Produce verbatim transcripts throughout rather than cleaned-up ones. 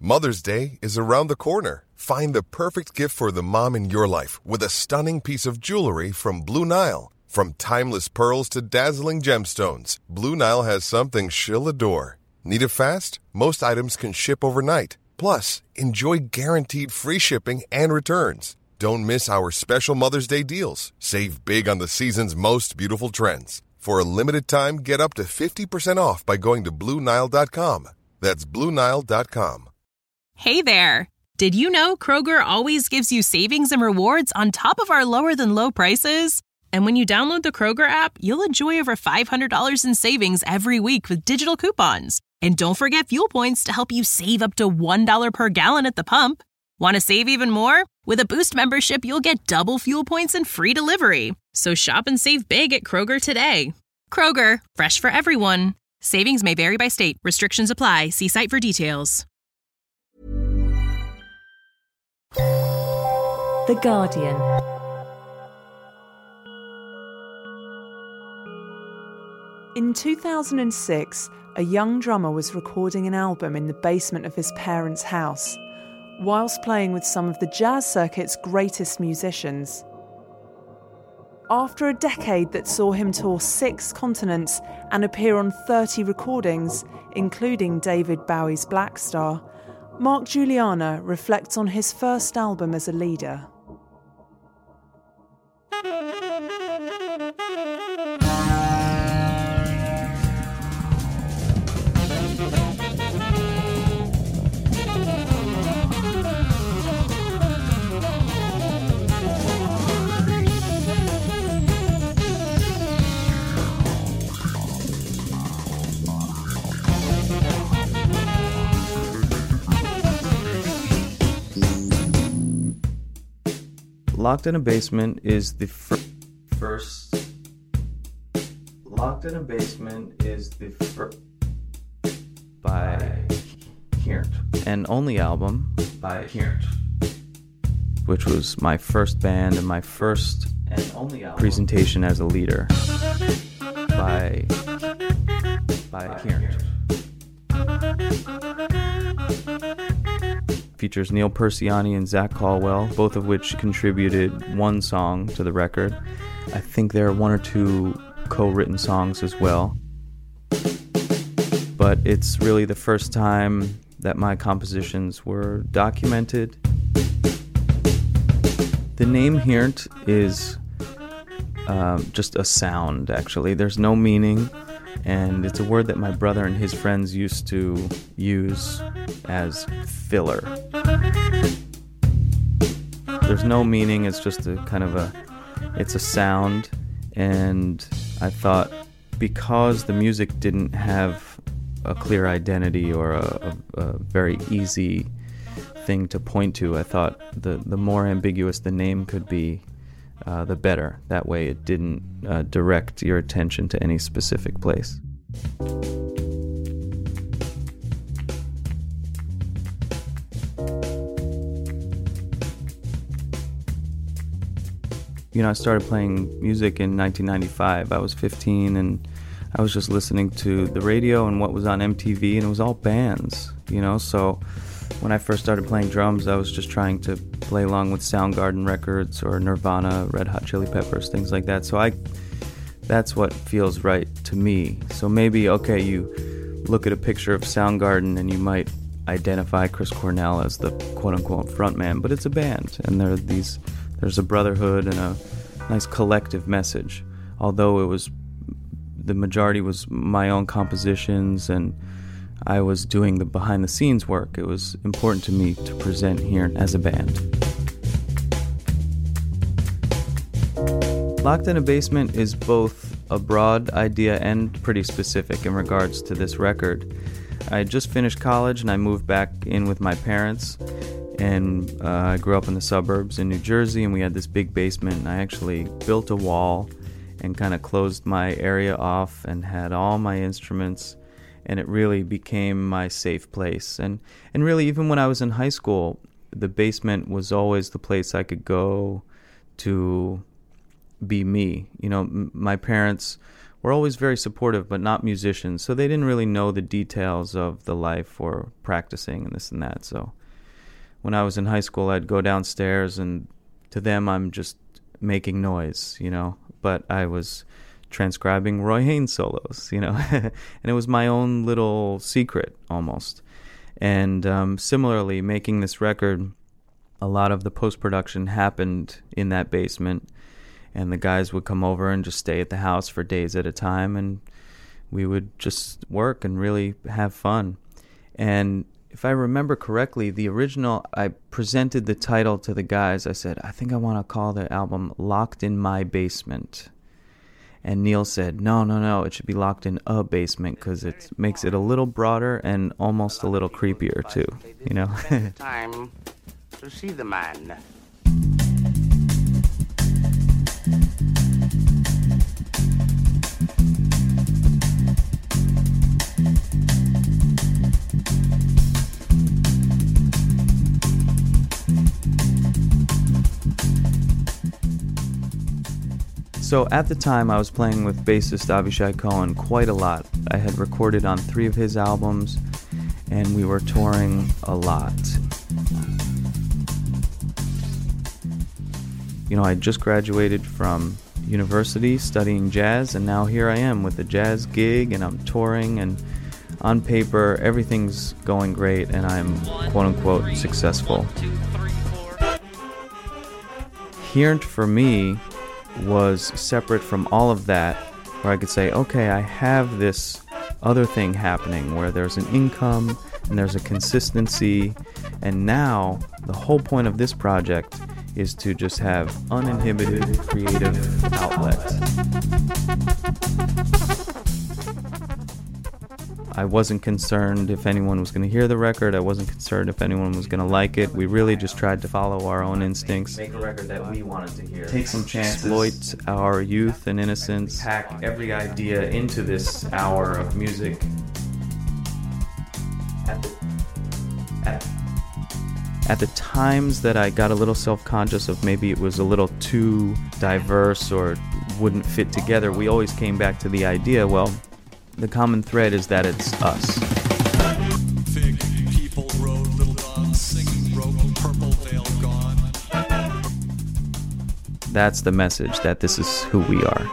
Mother's Day is around the corner. Find the perfect gift for the mom in your life with a stunning piece of jewelry from Blue Nile. From timeless pearls to dazzling gemstones, Blue Nile has something she'll adore. Need it fast? Most items can ship overnight. Plus, enjoy guaranteed free shipping and returns. Don't miss our special Mother's Day deals. Save big on the season's most beautiful trends. For a limited time, get up to fifty percent off by going to Blue Nile dot com. That's Blue Nile dot com. Hey there! Did you know Kroger always gives you savings and rewards on top of our lower-than-low prices? And when you download the Kroger app, you'll enjoy over five hundred dollars in savings every week with digital coupons. And don't forget fuel points to help you save up to one dollar per gallon at the pump. Want to save even more? With a Boost membership, you'll get double fuel points and free delivery. So shop and save big at Kroger today. Kroger, fresh for everyone. Savings may vary by state. Restrictions apply. See site for details. The Guardian. In two thousand six, a young drummer was recording an album in the basement of his parents' house, whilst playing with some of the jazz circuit's greatest musicians. After a decade that saw him tour six continents and appear on thirty recordings, including David Bowie's Black Star, Mark Guiliana reflects on his first album as a leader. Locked in a Basement is the fir- first. Locked in a Basement is the first by Kiernt, and only album by Kiernt, which was my first band and my first and only album presentation as a leader by by Kiernt. Features Neil Persiani and Zach Caldwell, both of which contributed one song to the record. I think there are one or two co-written songs as well. But it's really the first time that my compositions were documented. The name Kiernt is um, just a sound, actually. There's no meaning, and it's a word that my brother and his friends used to use as filler. There's no meaning, it's just a kind of a, it's a sound, and I thought because the music didn't have a clear identity or a, a, a very easy thing to point to, I thought the, the more ambiguous the name could be, uh, the better. That way it didn't uh, direct your attention to any specific place. You know, I started playing music in nineteen ninety-five. I was fifteen, and I was just listening to the radio and what was on M T V, and it was all bands, you know? So when I first started playing drums, I was just trying to play along with Soundgarden records or Nirvana, Red Hot Chili Peppers, things like that. So I, that's what feels right to me. So maybe, okay, you look at a picture of Soundgarden and you might identify Chris Cornell as the quote-unquote frontman, but it's a band, and there are these... There's a brotherhood and a nice collective message. Although it was, the majority was my own compositions and I was doing the behind the scenes work, it was important to me to present here as a band. Locked in a Basement is both a broad idea and pretty specific in regards to this record. I had just finished college and I moved back in with my parents. And uh, I grew up in the suburbs in New Jersey, and we had this big basement, and I actually built a wall and kind of closed my area off and had all my instruments, and it really became my safe place. And, and really, even when I was in high school, the basement was always the place I could go to be me. You know, m- my parents were always very supportive, but not musicians. So they didn't really know the details of the life or practicing and this and that. So when I was in high school, I'd go downstairs, and to them, I'm just making noise, you know. But I was transcribing Roy Haynes solos, you know. And it was my own little secret, almost. And um, similarly, making this record, a lot of the post-production happened in that basement. And the guys would come over and just stay at the house for days at a time, and we would just work and really have fun. And if I remember correctly, the original, I presented the title to the guys. I said, I think I want to call the album Locked in My Basement. And Neil said, no, no, no, it should be Locked in a Basement, because it makes it a little broader and almost a little creepier too, you know? Time to see the man. So at the time, I was playing with bassist Avishai Cohen quite a lot. I had recorded on three of his albums, and we were touring a lot. You know, I just graduated from university studying jazz, and now here I am with a jazz gig, and I'm touring, and on paper, everything's going great, and I'm quote-unquote successful. Here for me was separate from all of that, where I could say, okay, I have this other thing happening where there's an income and there's a consistency, and now the whole point of this project is to just have uninhibited creative outlet. I wasn't concerned if anyone was going to hear the record. I wasn't concerned if anyone was going to like it. We really just tried to follow our own instincts. Make a record that we wanted to hear. Take some chances. Exploit our youth and innocence. Pack every idea into this hour of music. At the, at, At the times that I got a little self-conscious of maybe it was a little too diverse or wouldn't fit together, we always came back to the idea, well, the common thread is that it's us. Fig people rode little dogs singing broke purple veil gone. That's the message, that this is who we are.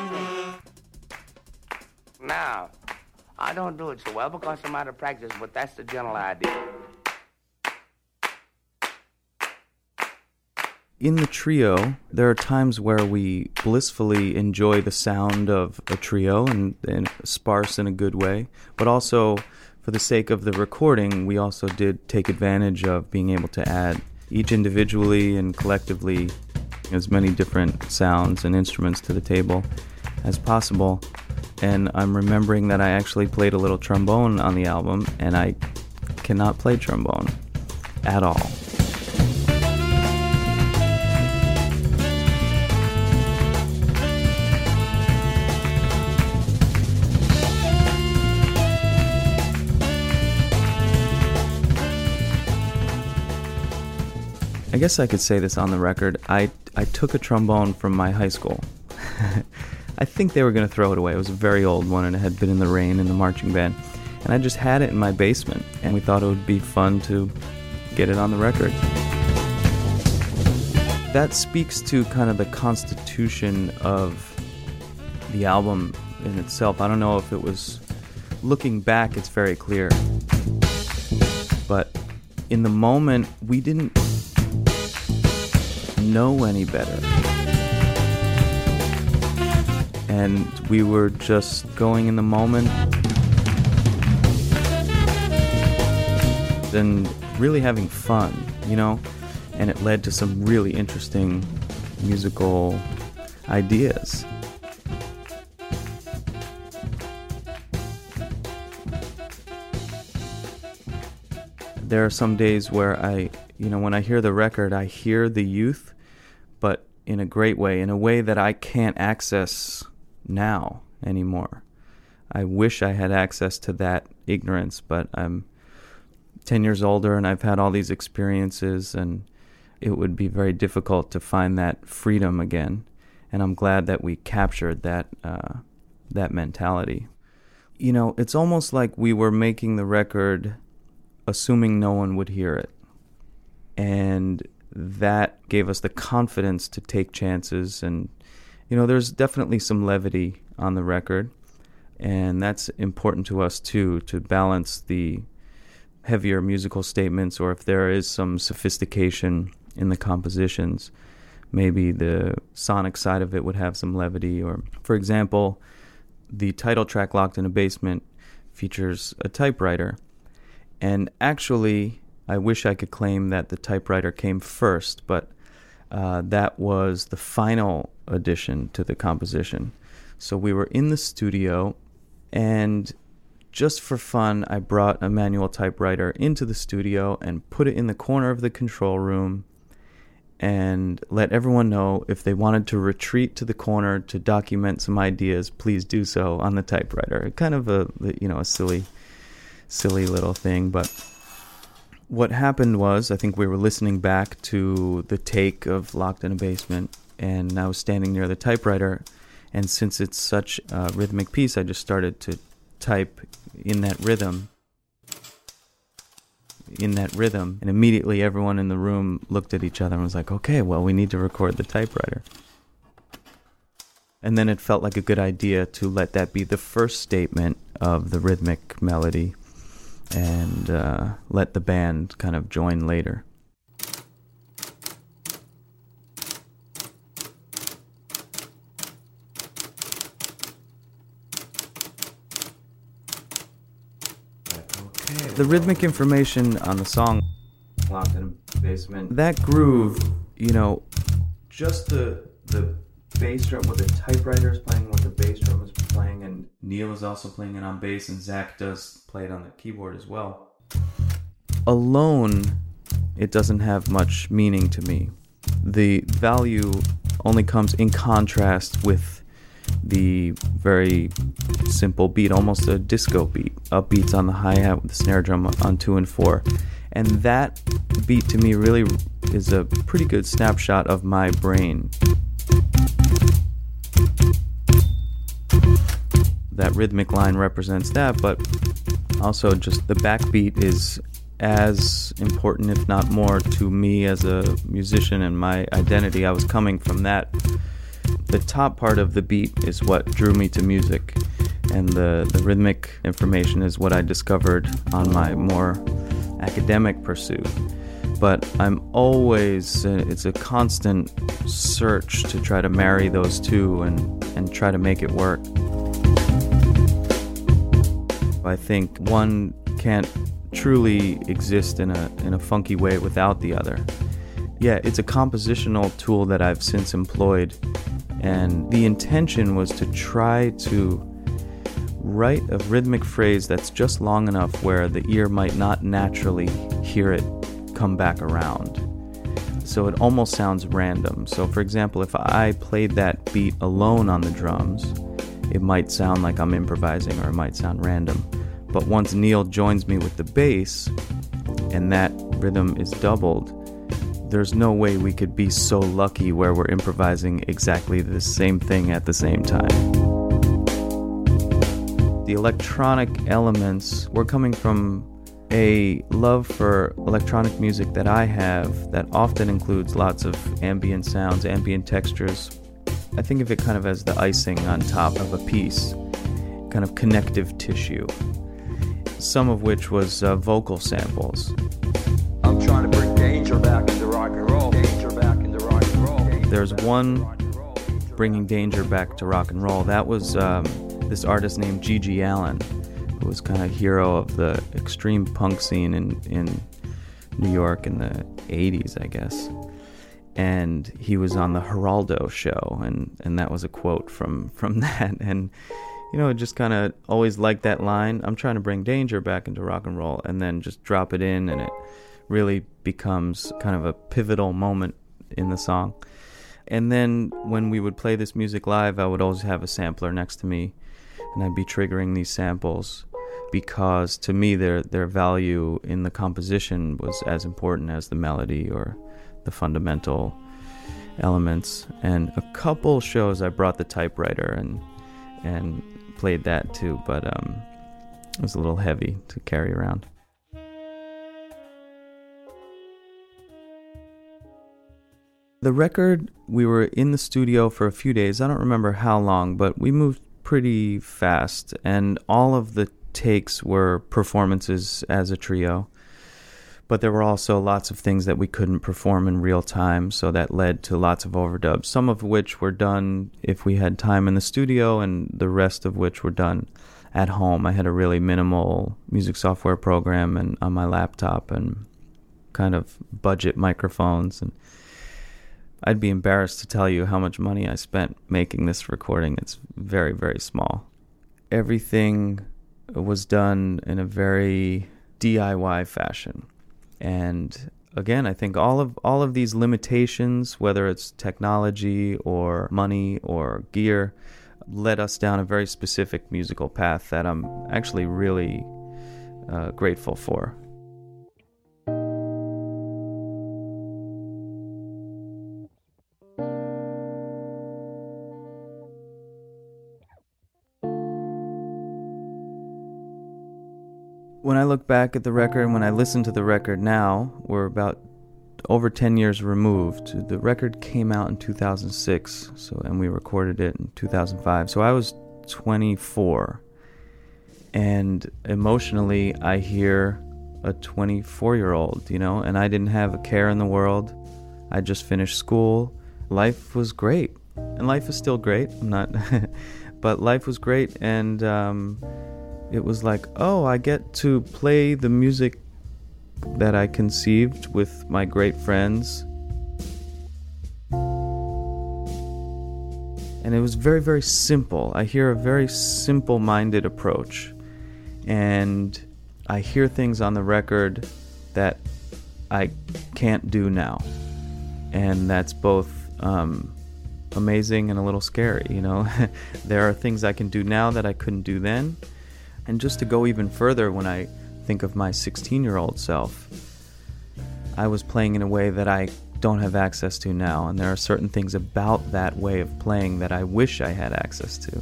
Now, I don't do it so well because I'm out of practice, but that's the general idea. In the trio, there are times where we blissfully enjoy the sound of a trio and, and sparse in a good way, but also for the sake of the recording, we also did take advantage of being able to add each individually and collectively as many different sounds and instruments to the table as possible. And I'm remembering that I actually played a little trombone on the album, and I cannot play trombone at all. I guess I could say this on the record. I, I took a trombone from my high school. I think they were going to throw it away. It was a very old one, and it had been in the rain in the marching band. And I just had it in my basement, and we thought it would be fun to get it on the record. That speaks to kind of the constitution of the album in itself. I don't know if it was... Looking back, it's very clear. But in the moment, we didn't know any better, and we were just going in the moment and really having fun, you know, and it led to some really interesting musical ideas. There are some days where I, you know, when I hear the record, I hear the youth, but in a great way, in a way that I can't access now anymore. I wish I had access to that ignorance, but I'm ten years older and I've had all these experiences, and it would be very difficult to find that freedom again. And I'm glad that we captured that uh, that mentality. You know, it's almost like we were making the record assuming no one would hear it. And that gave us the confidence to take chances. And, you know, there's definitely some levity on the record. And that's important to us, too, to balance the heavier musical statements, or if there is some sophistication in the compositions, maybe the sonic side of it would have some levity. Or, for example, the title track, Locked in a Basement, features a typewriter. And actually, I wish I could claim that the typewriter came first, but uh, that was the final addition to the composition. So we were in the studio, and just for fun, I brought a manual typewriter into the studio and put it in the corner of the control room and let everyone know if they wanted to retreat to the corner to document some ideas, please do so on the typewriter. Kind of a, you know, a silly, silly little thing. But what happened was, I think we were listening back to the take of Locked in a Basement, and I was standing near the typewriter, and since it's such a rhythmic piece, I just started to type in that rhythm. in that rhythm, and immediately everyone in the room looked at each other and was like, okay, well, we need to record the typewriter. And then it felt like a good idea to let that be the first statement of the rhythmic melody, and uh, let the band kind of join later. The rhythmic information on the song Locked in a Basement, that groove, you know, just the the bass drum, what the typewriter is playing, what the bass drum is playing, and Neil is also playing it on bass, and Zach does play it on the keyboard as well. Alone, it doesn't have much meaning to me. The value only comes in contrast with the very simple beat, almost a disco beat, upbeats on the hi-hat with the snare drum on two and four. And that beat to me really is a pretty good snapshot of my brain. That rhythmic line represents that, but also just the backbeat is as important, if not more, to me as a musician and my identity. I was coming from that. The top part of the beat is what drew me to music, and the, the rhythmic information is what I discovered on my more academic pursuit. But I'm always, uh, it's a constant search to try to marry those two and, and try to make it work. I think one can't truly exist in a in a funky way without the other. Yeah, it's a compositional tool that I've since employed, and the intention was to try to write a rhythmic phrase that's just long enough where the ear might not naturally hear it come back around. So it almost sounds random. So for example, if I played that beat alone on the drums, it might sound like I'm improvising, or it might sound random. But once Neil joins me with the bass, and that rhythm is doubled, there's no way we could be so lucky where we're improvising exactly the same thing at the same time. The electronic elements were coming from a love for electronic music that I have that often includes lots of ambient sounds, ambient textures. I think of it kind of as the icing on top of a piece, kind of connective tissue, some of which was uh, vocal samples. I'm trying to bring danger back into rock and roll. Danger back into rock and roll. There's one bringing danger back to rock and roll. That was um, this artist named Gigi Allen, who was kind of hero of the extreme punk scene in, in New York in the eighties, I guess. And he was on the Geraldo show, and, and that was a quote from, from that. And, you know, just kind of always liked that line, I'm trying to bring danger back into rock and roll, and then just drop it in, and it really becomes kind of a pivotal moment in the song. And then when we would play this music live, I would always have a sampler next to me, and I'd be triggering these samples because to me their their value in the composition was as important as the melody or the fundamental elements. And a couple shows I brought the typewriter, and and played that too, but um, it was a little heavy to carry around. The record, we were in the studio for a few days. I don't remember how long, but we moved pretty fast, and all of the takes were performances as a trio. But there were also lots of things that we couldn't perform in real time, so that led to lots of overdubs, some of which were done if we had time in the studio, and the rest of which were done at home. I had a really minimal music software program and on my laptop and kind of budget microphones, and I'd be embarrassed to tell you how much money I spent making this recording. It's very, very small. Everything was done in a very D I Y fashion. And again, I think all of all of these limitations, whether it's technology or money or gear, led us down a very specific musical path that I'm actually really uh, grateful for. When I look back at the record and when I listen to the record now, we're about over ten years removed. The record came out in two thousand six, so and we recorded it in two thousand five. So I was twenty-four. And emotionally, I hear a twenty-four-year-old, you know, and I didn't have a care in the world. I just finished school. Life was great. And life is still great. I'm not... but life was great, and... Um, it was like, oh, I get to play the music that I conceived with my great friends. And it was very, very simple. I hear a very simple-minded approach. And I hear things on the record that I can't do now. And that's both um, amazing and a little scary, you know. There are things I can do now that I couldn't do then. And just to go even further, when I think of my sixteen-year-old self, I was playing in a way that I don't have access to now, and there are certain things about that way of playing that I wish I had access to.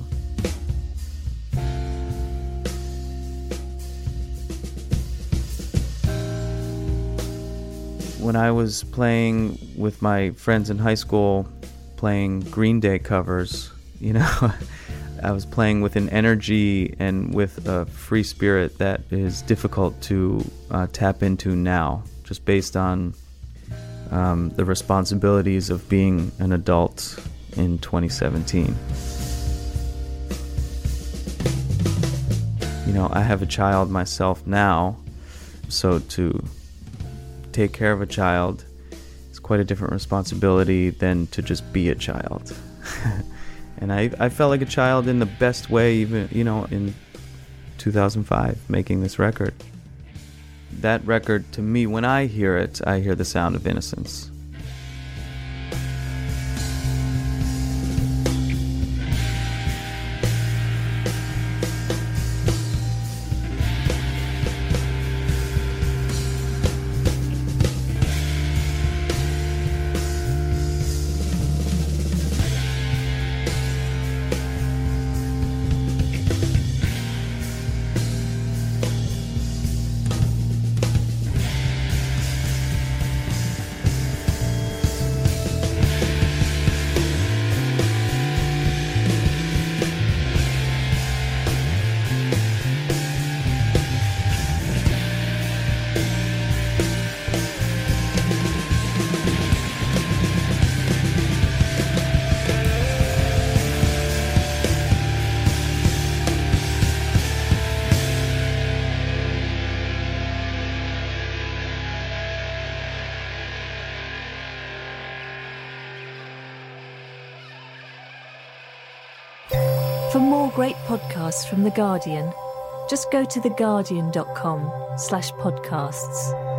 When I was playing with my friends in high school, playing Green Day covers, you know... I was playing with an energy and with a free spirit that is difficult to uh, tap into now, just based on um, the responsibilities of being an adult in twenty seventeen. You know, I have a child myself now, so to take care of a child is quite a different responsibility than to just be a child. And I, I felt like a child in the best way, even, you know, in two thousand five, making this record. That record, to me, when I hear it, I hear the sound of innocence. For more great podcasts from The Guardian, just go to theguardian dot com slash podcasts.